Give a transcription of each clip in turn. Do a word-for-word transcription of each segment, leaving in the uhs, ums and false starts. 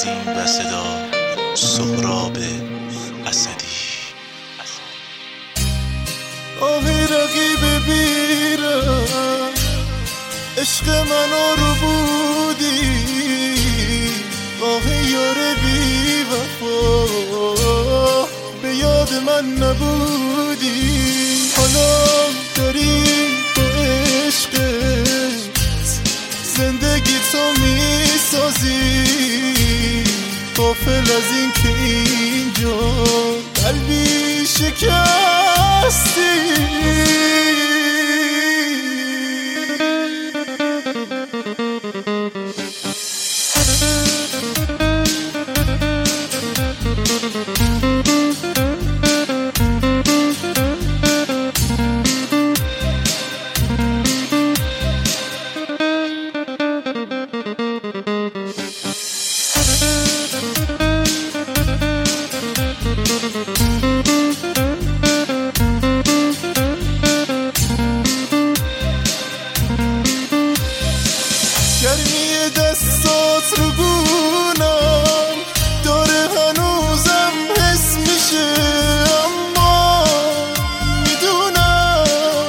تنظیم و صدا سهراب اسدی. آهی رقیب بیرم عشق منو رو بودی، آهی یار بی وفا به یاد من نبودی. حالا داری با عشقت زندگی تو میسازی، غافل از این که اینجا قلبی شکستی. گرمی دستات رو گونم داره هنوزم حس میشه، اما میدونم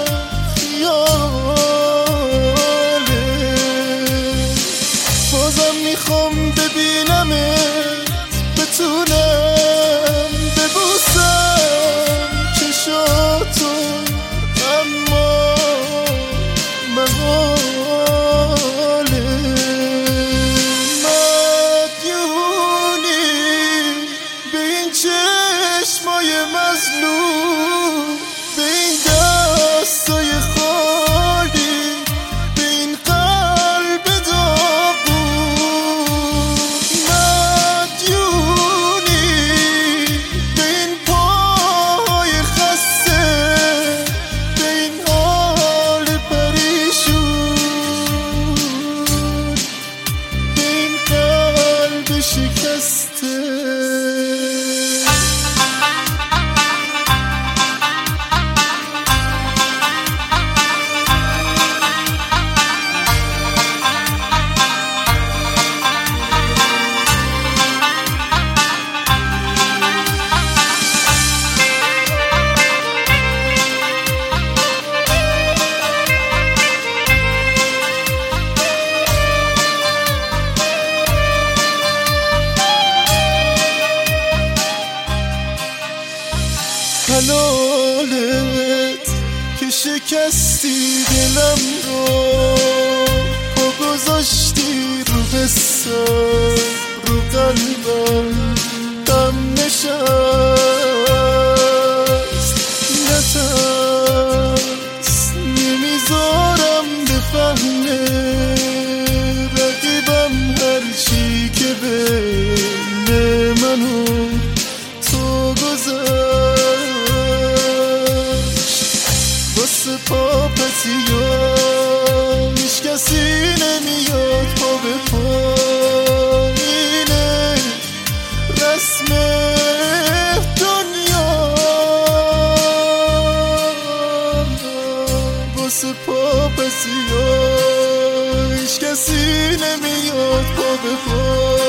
خیاله. بازم میخوام ببینمت، بتونم ببوسم چشاتو، اما محاله. چشمای مظلوم به این دستای خالی، به این قلب داغون مدیونی، به این پاهای خسته، به این حال پریشون، به این قلب شکسته. حلالت که شکستی دلم رو، پا گذاشتی رو حسم، رو قلبم غم نشست. نترس نمیذارم بفهمه رقیبم هرچی که بین منو تو گذاشت. واسه پاپتیان هیچ کسی نمیاد پا به پایینه، رسم دنیا. واسه پاپتیان هیچ کسی نمیاد پا به پایینه.